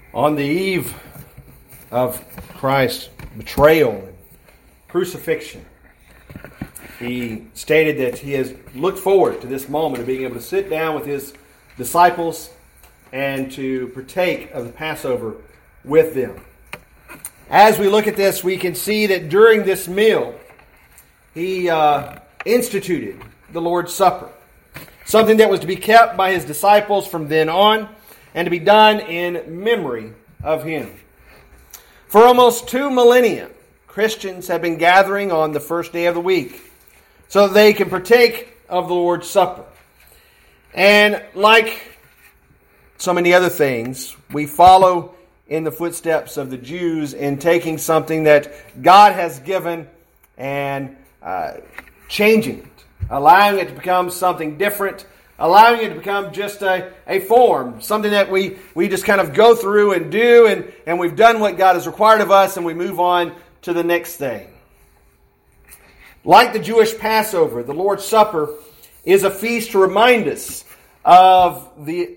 On the eve of Christ's betrayal and crucifixion, he stated that he has looked forward to this moment of being able to sit down with his disciples and to partake of the Passover with them. As we look at this, we can see that during this meal, he instituted the Lord's Supper, something that was to be kept by his disciples from then on, and to be done in memory of him. For almost 2 millennia, Christians have been gathering on the first day of the week so that they can partake of the Lord's Supper. And like so many other things, we follow in the footsteps of the Jews in taking something that God has given and changing it, allowing it to become something different, allowing it to become just a form, something that we just kind of go through and do, and we've done what God has required of us, and we move on to the next thing. Like the Jewish Passover, the Lord's Supper is a feast to remind us of the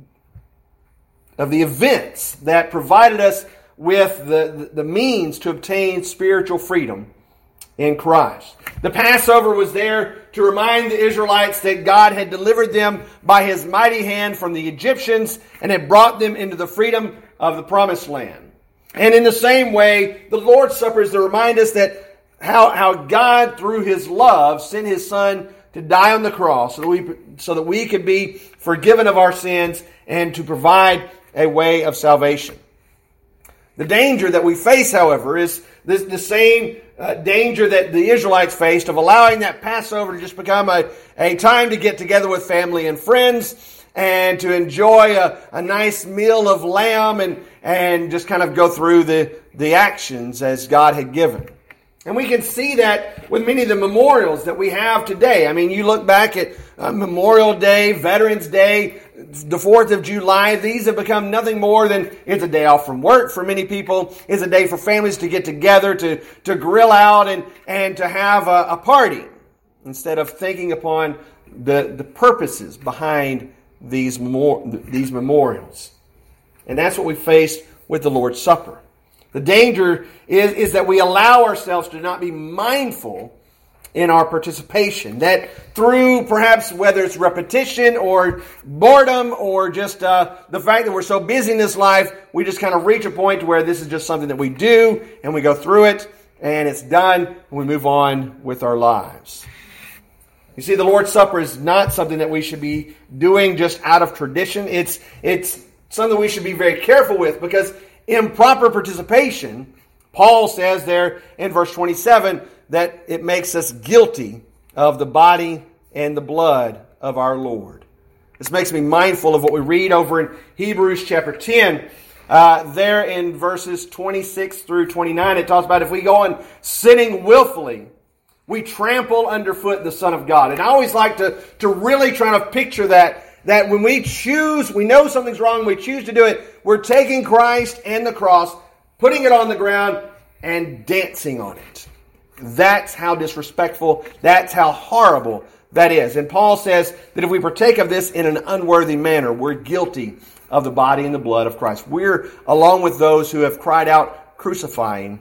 events that provided us with the means to obtain spiritual freedom in Christ. The Passover was there to remind the Israelites that God had delivered them by His mighty hand from the Egyptians and had brought them into the freedom of the Promised Land. And in the same way, the Lord's Supper is to remind us that how God, through His love, sent His Son to die on the cross so that we could be forgiven of our sins and to provide a way of salvation. The danger that we face, however, is the same danger that the Israelites faced of allowing that Passover to just become a time to get together with family and friends and to enjoy a nice meal of lamb and just kind of go through the actions as God had given. And we can see that with many of the memorials that we have today. I mean, you look back at Memorial Day, Veterans Day, the 4th of July, these have become nothing more than it's a day off from work for many people. It's a day for families to get together, to grill out and to have a party instead of thinking upon the purposes behind these memorials. And that's what we face with the Lord's Supper. The danger is that we allow ourselves to not be mindful in our participation. That through perhaps whether it's repetition or boredom or just the fact that we're so busy in this life, we just kind of reach a point to where this is just something that we do and we go through it and it's done and we move on with our lives. You see, the Lord's Supper is not something that we should be doing just out of tradition. It's something we should be very careful with because improper participation, Paul says there in verse 27, that it makes us guilty of the body and the blood of our Lord. This makes me mindful of what we read over in Hebrews chapter 10. There in verses 26 through 29, it talks about if we go on sinning willfully, we trample underfoot the Son of God. And I always like to really try to picture that when we choose, we know something's wrong, we choose to do it, we're taking Christ and the cross, putting it on the ground, and dancing on it. That's how disrespectful, that's how horrible that is. And Paul says that if we partake of this in an unworthy manner, we're guilty of the body and the blood of Christ. We're along with those who have cried out, crucifying.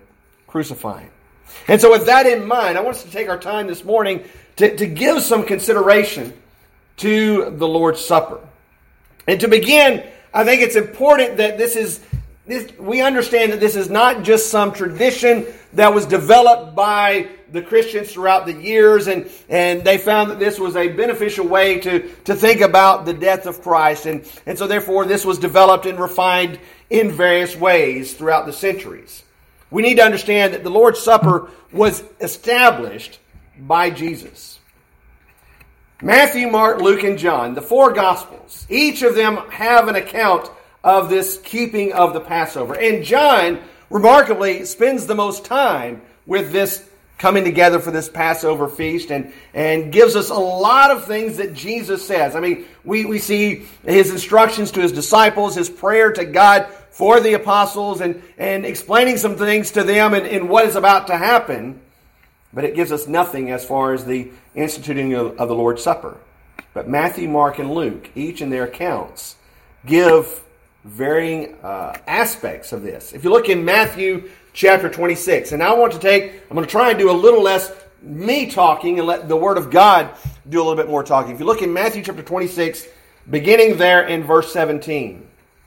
And so with that in mind, I want us to take our time this morning to give some consideration to the Lord's Supper. And to begin, I think it's important that we understand that this is not just some tradition that was developed by the Christians throughout the years, and they found that this was a beneficial way to think about the death of Christ, and so therefore this was developed and refined in various ways throughout the centuries. We need to understand that the Lord's Supper was established by Jesus. Matthew, Mark, Luke, and John, the 4 Gospels, each of them have an account of this keeping of the Passover. And John, remarkably, spends the most time with this coming together for this Passover feast and gives us a lot of things that Jesus says. I mean, we see his instructions to his disciples, his prayer to God for the apostles, and explaining some things to them and what is about to happen. But it gives us nothing as far as the instituting of the Lord's Supper. But Matthew, Mark, and Luke, each in their accounts, give varying aspects of this. If you look in Matthew chapter 26, and I'm going to try and do a little less me talking and let the Word of God do a little bit more talking. If you look in Matthew chapter 26, beginning there in verse 17.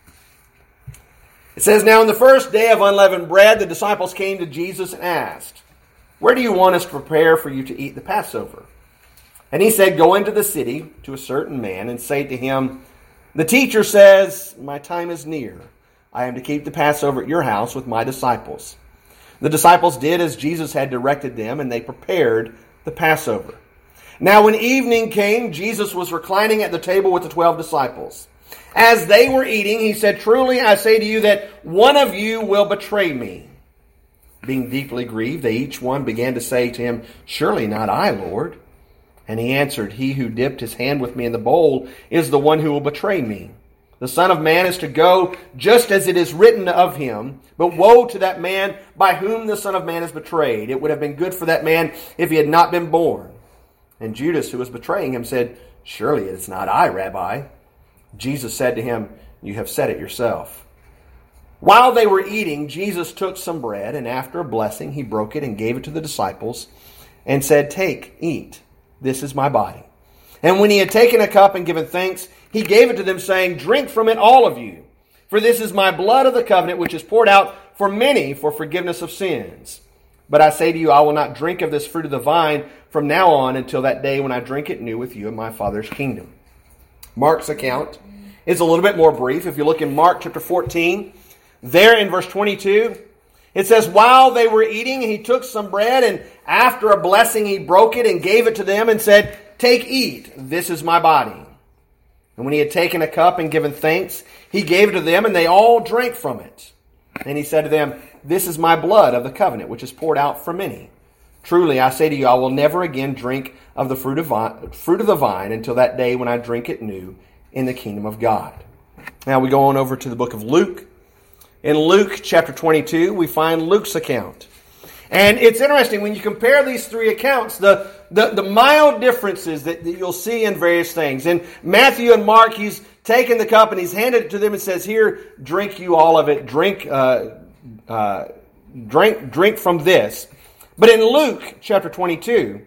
It says, "Now on the first day of unleavened bread, the disciples came to Jesus and asked, 'Where do you want us to prepare for you to eat the Passover?' And he said, 'Go into the city to a certain man and say to him, the teacher says, my time is near. I am to keep the Passover at your house with my disciples.' The disciples did as Jesus had directed them, and they prepared the Passover. Now when evening came, Jesus was reclining at the table with the 12 disciples. As they were eating, he said, 'Truly I say to you that one of you will betray me.' Being deeply grieved, they each one began to say to him, 'Surely not I, Lord.' And he answered, 'He who dipped his hand with me in the bowl is the one who will betray me. The Son of Man is to go just as it is written of him. But woe to that man by whom the Son of Man is betrayed. It would have been good for that man if he had not been born.' And Judas, who was betraying him, said, 'Surely it is not I, Rabbi.' Jesus said to him, 'You have said it yourself.' While they were eating, Jesus took some bread, and after a blessing, he broke it and gave it to the disciples, and said, 'Take, eat. This is my body.' And when he had taken a cup and given thanks, he gave it to them, saying, 'Drink from it, all of you. For this is my blood of the covenant, which is poured out for many for forgiveness of sins. But I say to you, I will not drink of this fruit of the vine from now on until that day when I drink it new with you in my Father's kingdom.'" Mark's account is a little bit more brief. If you look in Mark chapter 14, there in verse 22, it says, "While they were eating, he took some bread, and after a blessing he broke it and gave it to them and said, 'Take, eat, this is my body.' And when he had taken a cup and given thanks, he gave it to them, and they all drank from it. And he said to them, 'This is my blood of the covenant, which is poured out for many. Truly, I say to you, I will never again drink of the fruit of the vine until that day when I drink it new in the kingdom of God.'" Now we go on over to the book of Luke. In Luke chapter 22, we find Luke's account. And it's interesting when you compare these three accounts, the mild differences that you'll see in various things. In Matthew and Mark, he's taken the cup and he's handed it to them and says, "Here, drink you all of it. Drink from this." But in Luke chapter 22,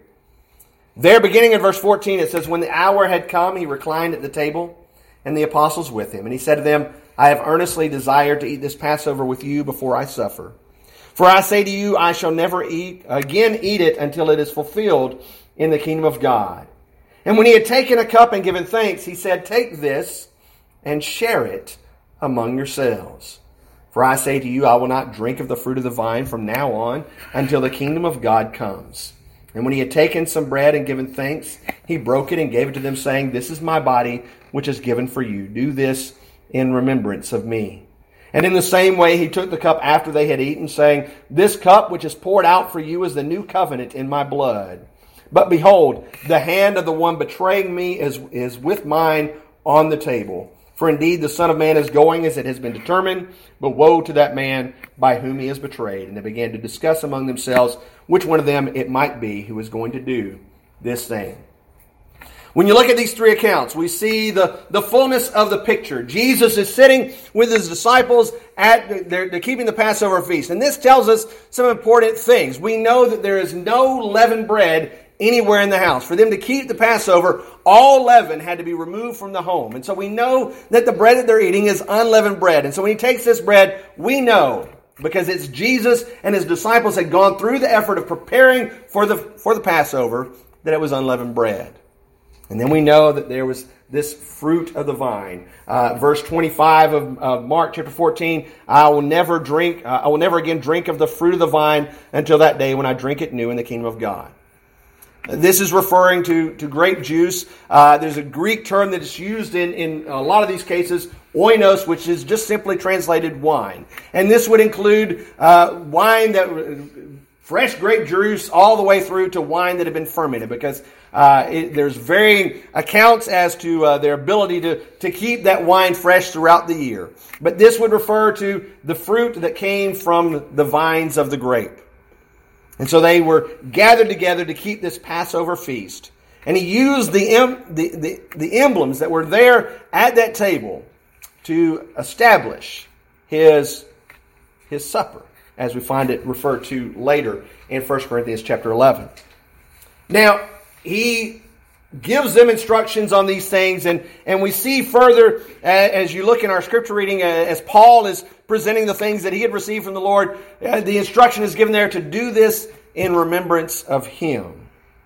there beginning in verse 14, it says, "When the hour had come, he reclined at the table, and the apostles with him. And he said to them, 'I have earnestly desired to eat this Passover with you before I suffer. For I say to you, I shall never again eat it until it is fulfilled in the kingdom of God.' And when he had taken a cup and given thanks, he said, 'Take this and share it among yourselves. For I say to you, I will not drink of the fruit of the vine from now on until the kingdom of God comes.' And when he had taken some bread and given thanks, he broke it and gave it to them, saying, 'This is my body, which is given for you. Do this in remembrance of me.' And in the same way he took the cup after they had eaten, saying, 'This cup which is poured out for you is the new covenant in my blood. But behold, the hand of the one betraying me is with mine on the table. For indeed the Son of Man is going as it has been determined, but woe to that man by whom he is betrayed.' And they began to discuss among themselves which one of them it might be who was going to do this thing." When you look at these three accounts, we see the fullness of the picture. Jesus is sitting with his disciples they're keeping the Passover feast. And this tells us some important things. We know that there is no leavened bread anywhere in the house. For them to keep the Passover, all leaven had to be removed from the home. And so we know that the bread that they're eating is unleavened bread. And so when he takes this bread, we know, because it's Jesus and his disciples had gone through the effort of preparing for the Passover, that it was unleavened bread. And then we know that there was this fruit of the vine. Verse 25 of Mark chapter 14, I will never again drink of the fruit of the vine until that day when I drink it new in the kingdom of God. This is referring to grape juice. There's a Greek term that is used in a lot of these cases, oinos, which is just simply translated wine. And this would include wine fresh grape juice all the way through to wine that had been fermented, because there's varying accounts as to their ability to keep that wine fresh throughout the year. But this would refer to the fruit that came from the vines of the grape. And so they were gathered together to keep this Passover feast. And he used the emblems that were there at that table to establish his supper, as we find it referred to later in 1 Corinthians chapter 11. Now, he gives them instructions on these things, and we see further, as you look in our scripture reading, as Paul is presenting the things that he had received from the Lord, the instruction is given there to do this in remembrance of him.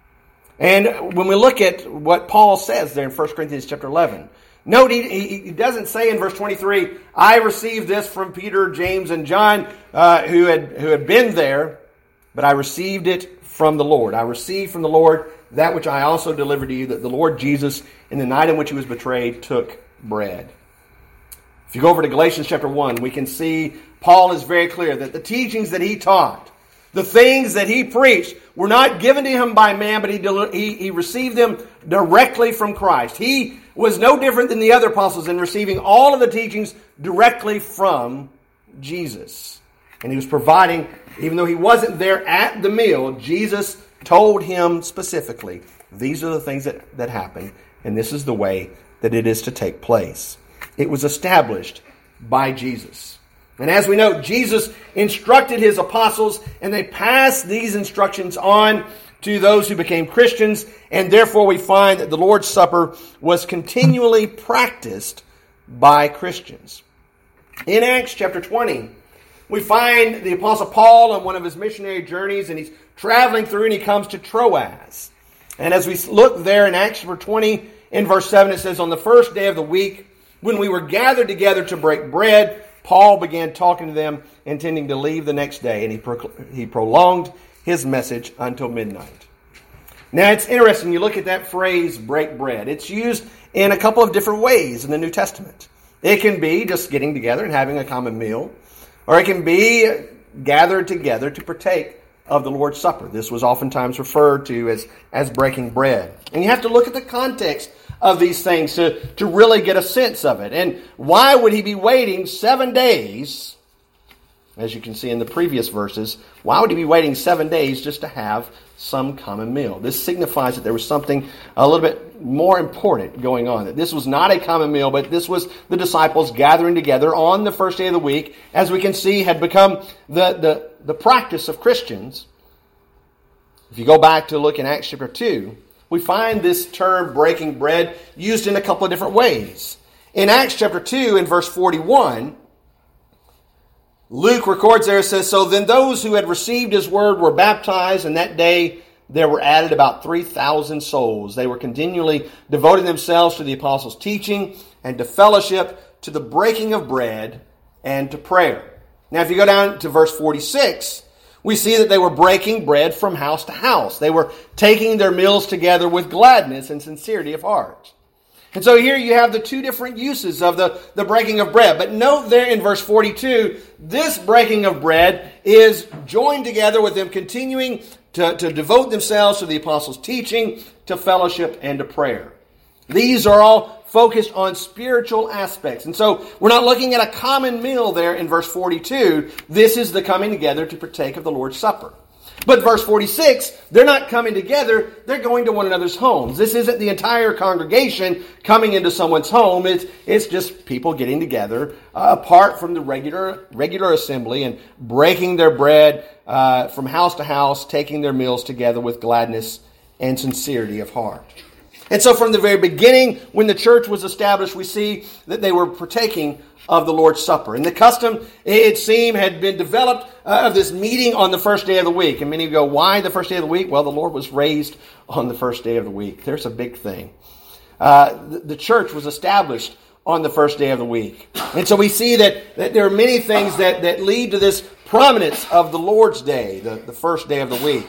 And when we look at what Paul says there in 1 Corinthians chapter 11, note he doesn't say in verse 23, I received this from Peter, James, and John, who had been there, but I received it from the Lord. I received from the Lord that which I also delivered to you, that the Lord Jesus, in the night in which he was betrayed, took bread. If you go over to Galatians chapter 1, we can see Paul is very clear that the teachings that he taught, the things that he preached, were not given to him by man, but he received them directly from Christ. He was no different than the other apostles in receiving all of the teachings directly from Jesus. And he was providing, even though he wasn't there at the meal, Jesus told him specifically, these are the things that happen, and this is the way that it is to take place. It was established by Jesus. And as we know, Jesus instructed his apostles, and they passed these instructions on to those who became Christians, and therefore we find that the Lord's Supper was continually practiced by Christians. In Acts chapter 20, we find the Apostle Paul on one of his missionary journeys, and he's traveling through, and he comes to Troas. And as we look there in Acts chapter 20, in verse 7, it says, on the first day of the week, when we were gathered together to break bread, Paul began talking to them, intending to leave the next day, and he prolonged his message until midnight. Now, it's interesting, you look at that phrase, break bread. It's used in a couple of different ways in the New Testament. It can be just getting together and having a common meal, or it can be gathered together to partake of the Lord's Supper. This was oftentimes referred to as breaking bread. And you have to look at the context of these things to really get a sense of it. And why would he be waiting 7 days, as you can see in the previous verses, why would he be waiting 7 days just to have some common meal? This signifies that there was something a little bit more important going on. That this was not a common meal, but this was the disciples gathering together on the first day of the week, as we can see had become the practice of Christians. If you go back to look in Acts chapter 2, we find this term breaking bread used in a couple of different ways. In Acts chapter 2, in verse 41, Luke records there, it says, so then those who had received his word were baptized, and that day there were added about 3,000 souls. They were continually devoting themselves to the apostles' teaching and to fellowship, to the breaking of bread, and to prayer. Now, if you go down to verse 46, we see that they were breaking bread from house to house. They were taking their meals together with gladness and sincerity of heart. And so here you have the two different uses of the breaking of bread. But note there in verse 42, this breaking of bread is joined together with them continuing to devote themselves to the apostles' teaching, to fellowship, and to prayer. These are all focused on spiritual aspects. And so we're not looking at a common meal there in verse 42. This is the coming together to partake of the Lord's Supper. But verse 46, they're not coming together, they're going to one another's homes. This isn't the entire congregation coming into someone's home. It's just people getting together apart from the regular assembly and breaking their bread from house to house, taking their meals together with gladness and sincerity of heart. And so from the very beginning, when the church was established, we see that they were partaking of the Lord's Supper. And the custom, it seemed, had been developed of this meeting on the first day of the week. And many go, why the first day of the week? Well, the Lord was raised on the first day of the week. There's a big thing. The church was established on the first day of the week. And so we see that there are many things that lead to this prominence of the Lord's Day, the first day of the week.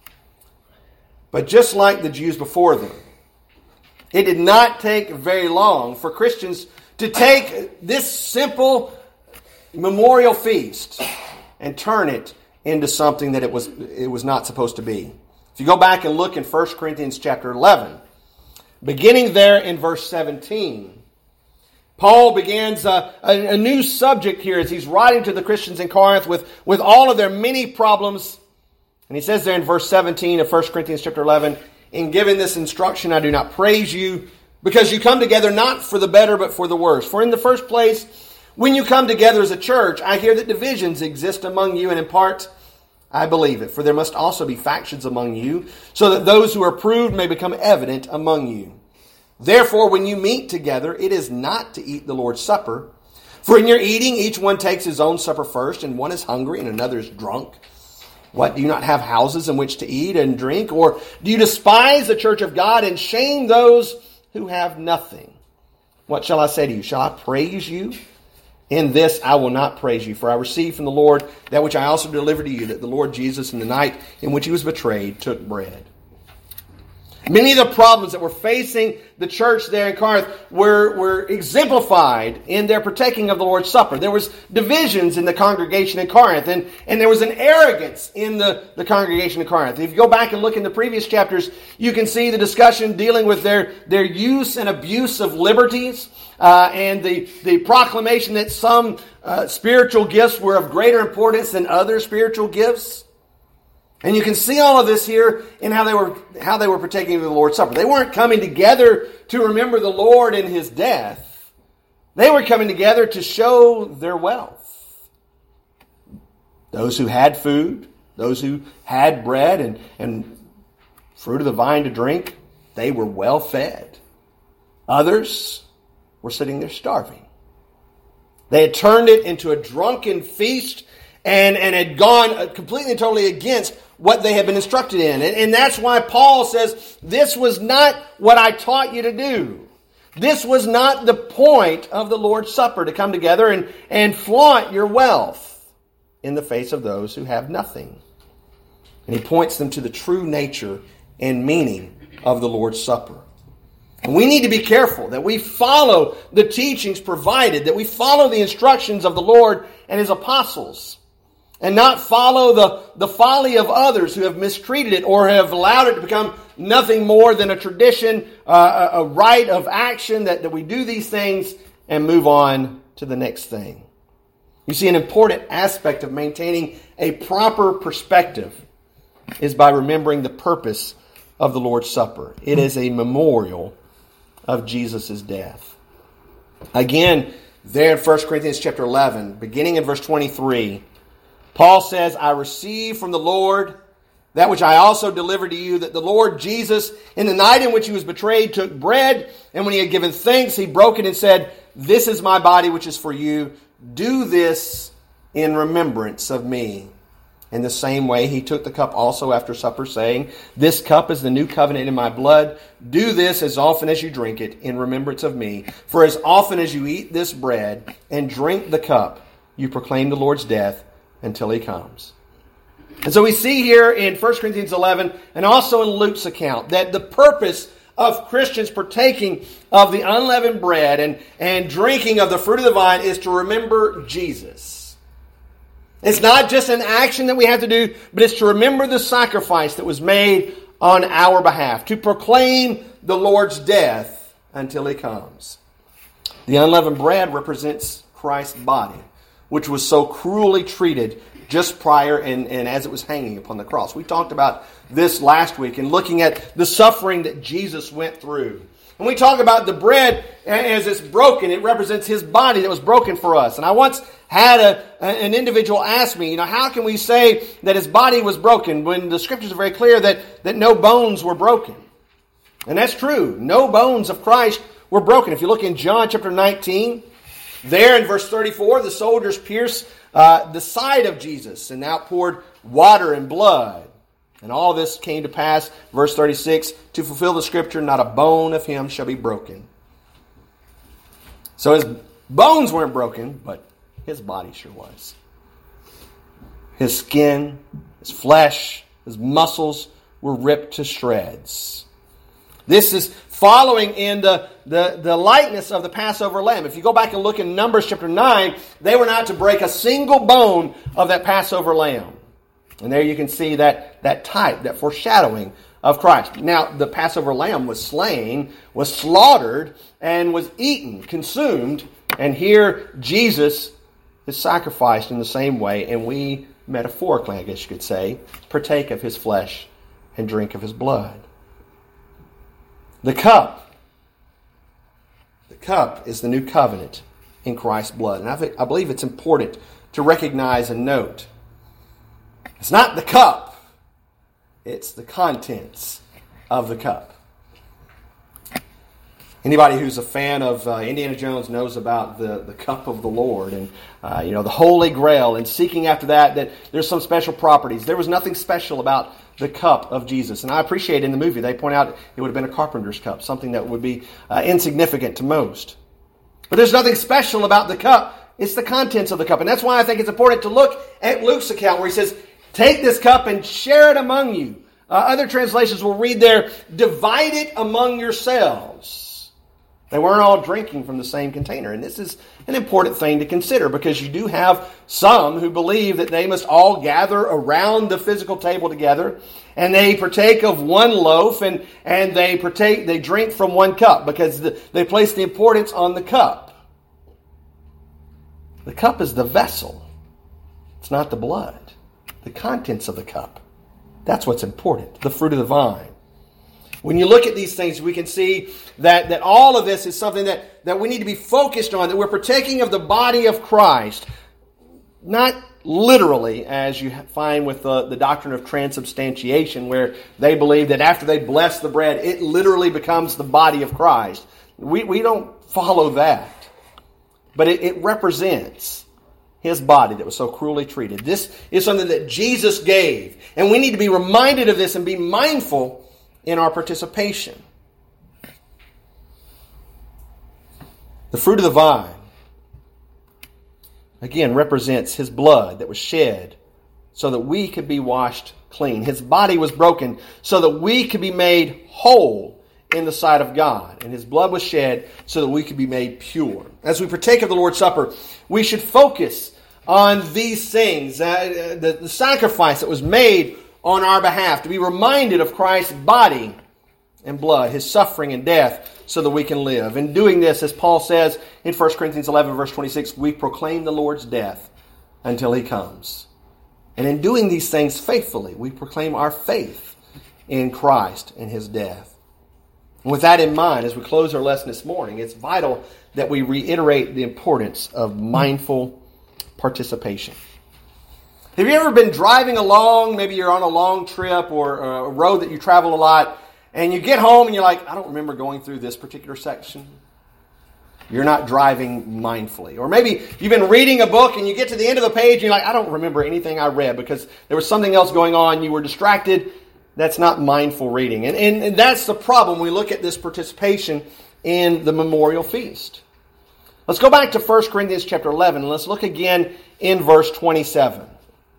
But just like the Jews before them, it did not take very long for Christians to take this simple memorial feast and turn it into something that it was not supposed to be. If you go back and look in 1 Corinthians chapter 11, beginning there in verse 17, Paul begins a new subject here as he's writing to the Christians in Corinth with all of their many problems. And he says there in verse 17 of 1 Corinthians chapter 11, in giving this instruction, I do not praise you, because you come together not for the better, but for the worse. For in the first place, when you come together as a church, I hear that divisions exist among you, and in part, I believe it. For there must also be factions among you, so that those who are proved may become evident among you. Therefore, when you meet together, it is not to eat the Lord's Supper. For in your eating, each one takes his own supper first, and one is hungry and another is drunk. What, do you not have houses in which to eat and drink? Or do you despise the church of God and shame those who have nothing? What shall I say to you? Shall I praise you? In this I will not praise you, for I received from the Lord that which I also delivered to you, that the Lord Jesus, in the night in which he was betrayed, took bread. Many of the problems that were facing the church there in Corinth were exemplified in their partaking of the Lord's Supper. There was divisions in the congregation in Corinth, and there was an arrogance in the congregation in Corinth. If you go back and look in the previous chapters, you can see the discussion dealing with their use and abuse of liberties, and the proclamation that some spiritual gifts were of greater importance than other spiritual gifts. And you can see all of this here in how they were partaking of the Lord's Supper. They weren't coming together to remember the Lord in his death. They were coming together to show their wealth. Those who had food, those who had bread and fruit of the vine to drink, they were well fed. Others were sitting there starving. They had turned it into a drunken feast and had gone completely and totally against what they had been instructed in. And that's why Paul says, this was not what I taught you to do. This was not the point of the Lord's Supper, to come together and flaunt your wealth in the face of those who have nothing. And he points them to the true nature and meaning of the Lord's Supper. And we need to be careful that we follow the teachings provided, that we follow the instructions of the Lord and his apostles, and not follow the folly of others who have mistreated it or have allowed it to become nothing more than a tradition, a rite of action, that we do these things and move on to the next thing. You see, an important aspect of maintaining a proper perspective is by remembering the purpose of the Lord's Supper. It is a memorial of Jesus' death. Again, there in 1 Corinthians chapter 11, beginning in verse 23, Paul says, I received from the Lord that which I also delivered to you, that the Lord Jesus, in the night in which he was betrayed, took bread, and when he had given thanks, he broke it and said, this is my body which is for you. Do this in remembrance of me. In the same way, he took the cup also after supper, saying, this cup is the new covenant in my blood. Do this as often as you drink it in remembrance of me. For as often as you eat this bread and drink the cup, you proclaim the Lord's death until he comes. And so we see here in 1 Corinthians 11 and also in Luke's account that the purpose of Christians partaking of the unleavened bread and drinking of the fruit of the vine is to remember Jesus. It's not just an action that we have to do, but it's to remember the sacrifice that was made on our behalf, to proclaim the Lord's death until he comes. The unleavened bread represents Christ's body, which was so cruelly treated just prior and as it was hanging upon the cross. We talked about this last week in looking at the suffering that Jesus went through. When we talk about the bread as it's broken, it represents his body that was broken for us. And I once had an individual ask me, how can we say that his body was broken when the scriptures are very clear that no bones were broken? And that's true. No bones of Christ were broken. If you look in John chapter 19, there in verse 34, the soldiers pierced the side of Jesus and outpoured water and blood. And all this came to pass, verse 36, to fulfill the scripture, not a bone of him shall be broken. So his bones weren't broken, but his body sure was. His skin, his flesh, his muscles were ripped to shreds. This is following in the likeness of the Passover lamb. If you go back and look in Numbers chapter 9, they were not to break a single bone of that Passover lamb. And there you can see that type, that foreshadowing of Christ. Now, the Passover lamb was slain, was slaughtered, and was eaten, consumed. And here, Jesus is sacrificed in the same way, and we, metaphorically, I guess you could say, partake of his flesh and drink of his blood. The cup The cup is the new covenant in Christ's blood. And I believe it's important to recognize and note. It's not the cup. It's the contents of the cup. Anybody who's a fan of Indiana Jones knows about the cup of the Lord and the Holy Grail and seeking after that there's some special properties. There was nothing special about the cup of Jesus. And I appreciate in the movie they point out it would have been a carpenter's cup, something that would be insignificant to most. But there's nothing special about the cup. It's the contents of the cup. And that's why I think it's important to look at Luke's account where he says, take this cup and share it among you. Other translations will read there, divide it among yourselves. They weren't all drinking from the same container. And this is an important thing to consider because you do have some who believe that they must all gather around the physical table together and they partake of one loaf and they drink from one cup because they place the importance on the cup. The cup is the vessel. It's not the blood. The contents of the cup. That's what's important. The fruit of the vine. When you look at these things, we can see that all of this is something that we need to be focused on, that we're partaking of the body of Christ. Not literally, as you find with the doctrine of transubstantiation, where they believe that after they bless the bread, it literally becomes the body of Christ. We don't follow that. But it represents His body that was so cruelly treated. This is something that Jesus gave. And we need to be reminded of this and be mindful in our participation. The fruit of the vine, again, represents His blood that was shed so that we could be washed clean. His body was broken so that we could be made whole in the sight of God. And His blood was shed so that we could be made pure. As we partake of the Lord's Supper, we should focus on these things, the sacrifice that was made on our behalf, to be reminded of Christ's body and blood, His suffering and death, so that we can live. In doing this, as Paul says in 1 Corinthians 11, verse 26, we proclaim the Lord's death until He comes. And in doing these things faithfully, we proclaim our faith in Christ and His death. And with that in mind, as we close our lesson this morning, it's vital that we reiterate the importance of mindful participation. Have you ever been driving along, maybe you're on a long trip or a road that you travel a lot, and you get home and you're like, I don't remember going through this particular section? You're not driving mindfully. Or maybe you've been reading a book and you get to the end of the page and you're like, I don't remember anything I read because there was something else going on, you were distracted. That's not mindful reading. And that's the problem when we look at this participation in the memorial feast. Let's go back to 1 Corinthians chapter 11 and let's look again in verse 27.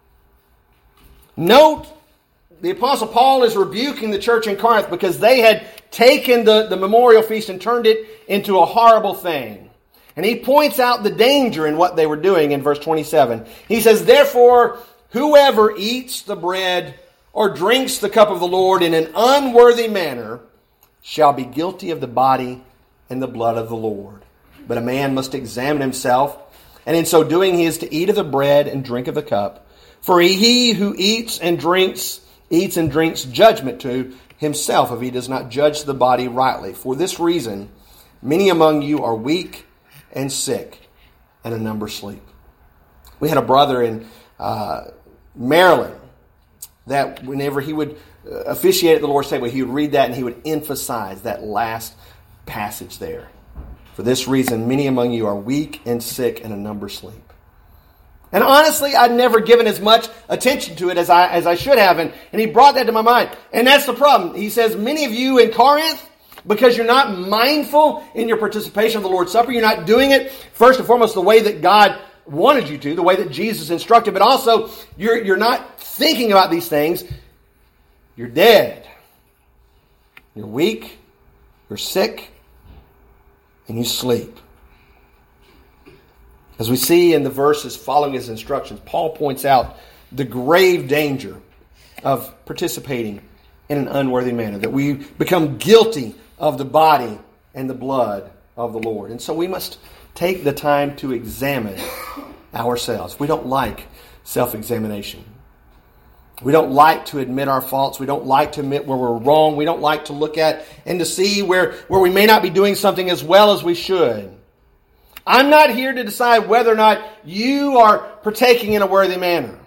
Note, the Apostle Paul is rebuking the church in Corinth because they had taken the memorial feast and turned it into a horrible thing. And he points out the danger in what they were doing in verse 27. He says, therefore, whoever eats the bread or drinks the cup of the Lord in an unworthy manner shall be guilty of the body and the blood of the Lord. But a man must examine himself, and in so doing he is to eat of the bread and drink of the cup. For he who eats and drinks judgment to himself if he does not judge the body rightly. For this reason, many among you are weak and sick, and a number sleep. We had a brother in Maryland that whenever he would officiate at the Lord's table, he would read that and he would emphasize that last passage there. For this reason, many among you are weak and sick, and a number sleep. And honestly, I'd never given as much attention to it as I should have. And he brought that to my mind. And that's the problem. He says, many of you in Corinth, because you're not mindful in your participation of the Lord's Supper, you're not doing it, first and foremost, the way that God wanted you to, the way that Jesus instructed, but also you're not thinking about these things. You're dead. You're weak. You're sick. And you sleep. As we see in the verses following his instructions, Paul points out the grave danger of participating in an unworthy manner, that we become guilty of the body and the blood of the Lord. And so we must take the time to examine ourselves. We don't like self-examination. We don't like to admit our faults. We don't like to admit where we're wrong. We don't like to look at and to see where we may not be doing something as well as we should. I'm not here to decide whether or not you are partaking in a worthy manner.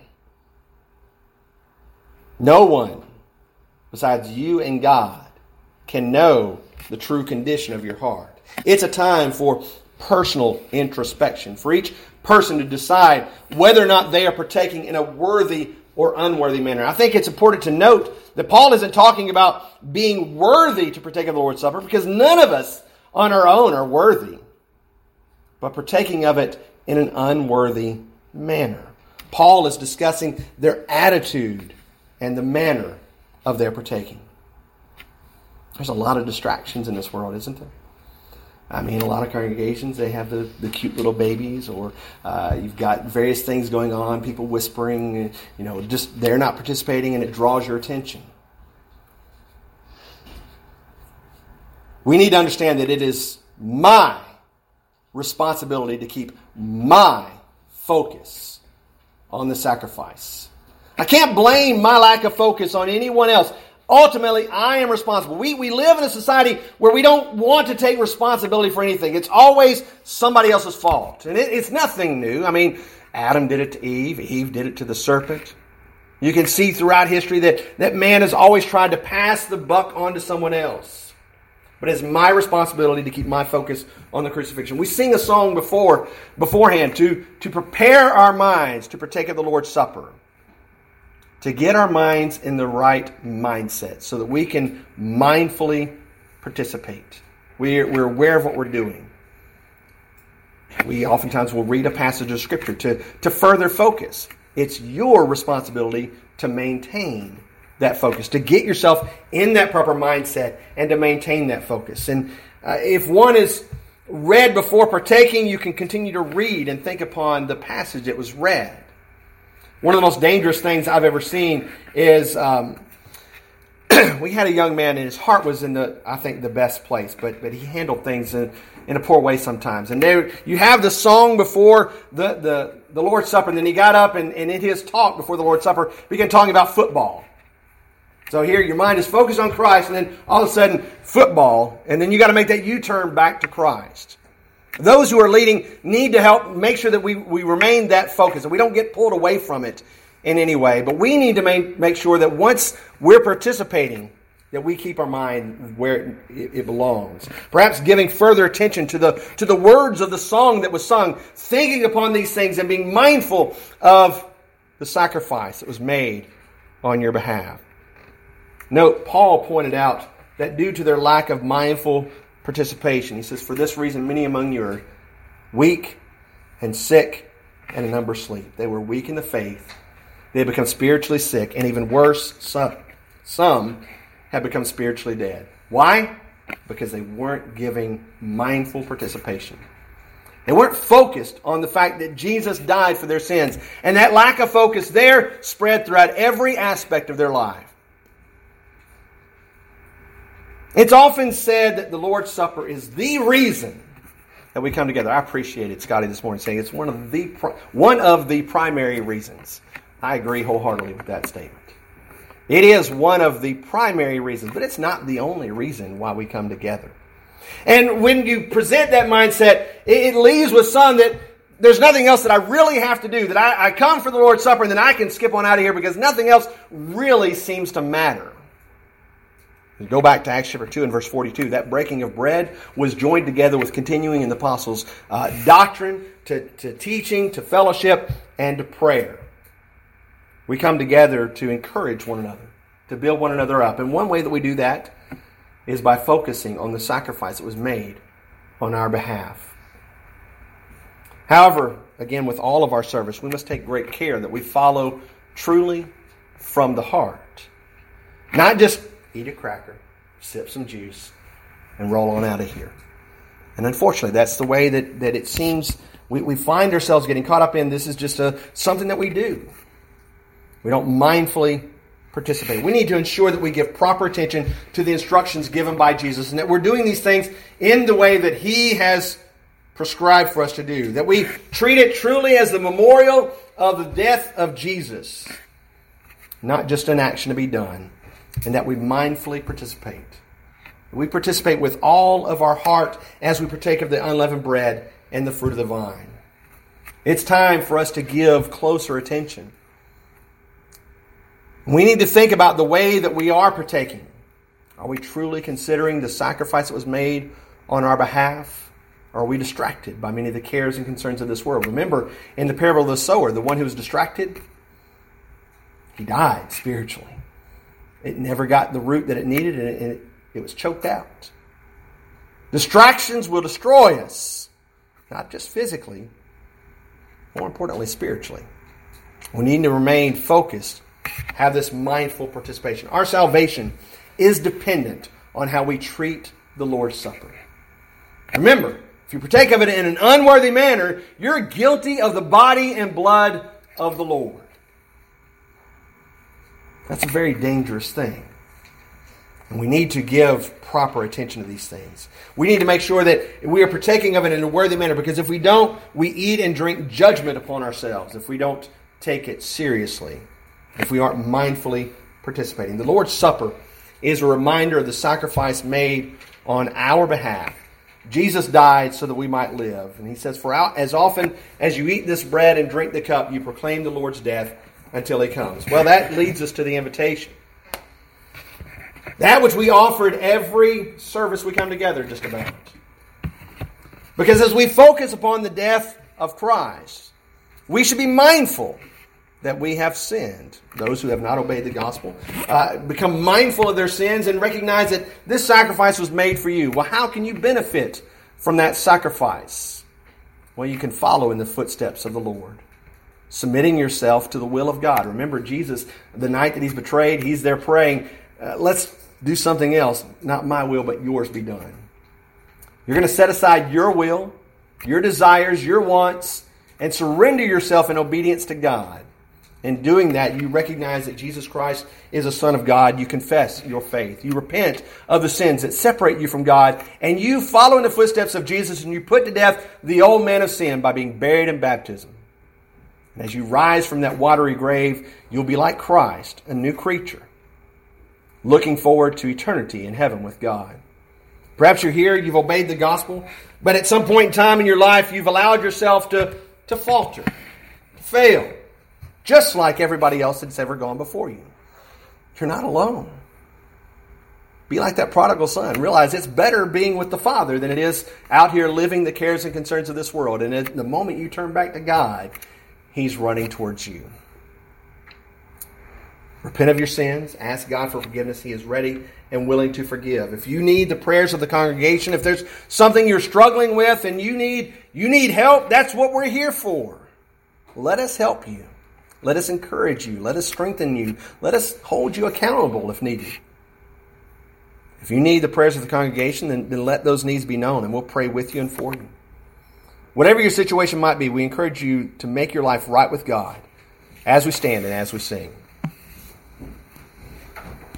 No one besides you and God can know the true condition of your heart. It's a time for personal introspection, for each person to decide whether or not they are partaking in a worthy or unworthy manner. I think it's important to note that Paul isn't talking about being worthy to partake of the Lord's Supper, because none of us on our own are worthy, but partaking of it in an unworthy manner. Paul is discussing their attitude and the manner of their partaking. There's a lot of distractions in this world, isn't there? I mean, a lot of congregations, they have the cute little babies, or you've got various things going on, people whispering, just they're not participating, and it draws your attention. We need to understand that it is my responsibility to keep my focus on the sacrifice. I can't blame my lack of focus on anyone else. Ultimately, I am responsible. We live in a society where we don't want to take responsibility for anything. It's always somebody else's fault. And it's nothing new. I mean, Adam did it to Eve. Eve did it to the serpent. You can see throughout history that man has always tried to pass the buck on to someone else. But it's my responsibility to keep my focus on the crucifixion. We sing a song beforehand to prepare our minds to partake of the Lord's Supper, to get our minds in the right mindset so that we can mindfully participate. We're aware of what we're doing. We oftentimes will read a passage of Scripture to further focus. It's your responsibility to maintain that focus, to get yourself in that proper mindset and to maintain that focus. And if one is read before partaking, you can continue to read and think upon the passage that was read. One of the most dangerous things I've ever seen is we had a young man, and his heart was in the best place, but he handled things in a poor way sometimes. And you have the song before the Lord's Supper, and then he got up and in his talk before the Lord's Supper began talking about football. So here your mind is focused on Christ, and then all of a sudden football, and then you got to make that U-turn back to Christ. Those who are leading need to help make sure that we remain that focused and we don't get pulled away from it in any way. But we need to make sure that once we're participating, that we keep our mind where it belongs. Perhaps giving further attention to the words of the song that was sung, thinking upon these things and being mindful of the sacrifice that was made on your behalf. Note, Paul pointed out that due to their lack of mindful participation, he says, for this reason many among you are weak and sick, and a number sleep. They were weak in the faith. They had become spiritually sick, and even worse, some had become spiritually dead. Why? Because they weren't giving mindful participation. They weren't focused on the fact that Jesus died for their sins. And that lack of focus there spread throughout every aspect of their life. It's often said that the Lord's Supper is the reason that we come together. I appreciated Scotty this morning saying it's one of the primary reasons. I agree wholeheartedly with that statement. It is one of the primary reasons, but it's not the only reason why we come together. And when you present that mindset, it leaves with some that there's nothing else that I really have to do, that I come for the Lord's Supper and then I can skip on out of here because nothing else really seems to matter. Go back to Acts chapter 2 and verse 42. That breaking of bread was joined together with continuing in the apostles' doctrine, to teaching, to fellowship, and to prayer. We come together to encourage one another, to build one another up. And one way that we do that is by focusing on the sacrifice that was made on our behalf. However, again, with all of our service, we must take great care that we follow truly from the heart. Not just eat a cracker, sip some juice, and roll on out of here. And unfortunately, that's the way that it seems we find ourselves getting caught up in. This is just something that we do. We don't mindfully participate. We need to ensure that we give proper attention to the instructions given by Jesus and that we're doing these things in the way that He has prescribed for us to do. That we treat it truly as the memorial of the death of Jesus. not just an action to be done, and that we mindfully participate. We participate with all of our heart as we partake of the unleavened bread and the fruit of the vine. It's time for us to give closer attention. We need to think about the way that we are partaking. Are we truly considering the sacrifice that was made on our behalf? Or are we distracted by many of the cares and concerns of this world? Remember, in the parable of the sower, the one who was distracted, he died spiritually. It never got the root that it needed, and it was choked out. Distractions will destroy us, not just physically, more importantly, spiritually. We need to remain focused, have this mindful participation. Our salvation is dependent on how we treat the Lord's Supper. Remember, if you partake of it in an unworthy manner, you're guilty of the body and blood of the Lord. That's a very dangerous thing. And we need to give proper attention to these things. We need to make sure that we are partaking of it in a worthy manner, because if we don't, we eat and drink judgment upon ourselves if we don't take it seriously, if we aren't mindfully participating. The Lord's Supper is a reminder of the sacrifice made on our behalf. Jesus died so that we might live. And he says, "For as often as you eat this bread and drink the cup, you proclaim the Lord's death until he comes." Well, that leads us to the invitation. That which we offered every service we come together just about. Because as we focus upon the death of Christ, we should be mindful that we have sinned. Those who have not obeyed the gospel become mindful of their sins and recognize that this sacrifice was made for you. Well, how can you benefit from that sacrifice? Well, you can follow in the footsteps of the Lord, submitting yourself to the will of God. Remember, Jesus, the night that he's betrayed, he's there praying, let's do something else. Not my will, but yours be done. You're going to set aside your will, your desires, your wants, and surrender yourself in obedience to God. In doing that, you recognize that Jesus Christ is a Son of God. You confess your faith. You repent of the sins that separate you from God. And you follow in the footsteps of Jesus, and you put to death the old man of sin by being buried in baptism. And as you rise from that watery grave, you'll be like Christ, a new creature, looking forward to eternity in heaven with God. Perhaps you're here, you've obeyed the gospel, but at some point in time in your life, you've allowed yourself to falter, to fail, just like everybody else that's ever gone before you. You're not alone. Be like that prodigal son. Realize it's better being with the Father than it is out here living the cares and concerns of this world. And at the moment you turn back to God, he's running towards you. Repent of your sins. Ask God for forgiveness. He is ready and willing to forgive. If you need the prayers of the congregation, if there's something you're struggling with and you need help, that's what we're here for. Let us help you. Let us encourage you. Let us strengthen you. Let us hold you accountable if needed. If you need the prayers of the congregation, then let those needs be known, and we'll pray with you and for you. Whatever your situation might be, we encourage you to make your life right with God as we stand and as we sing.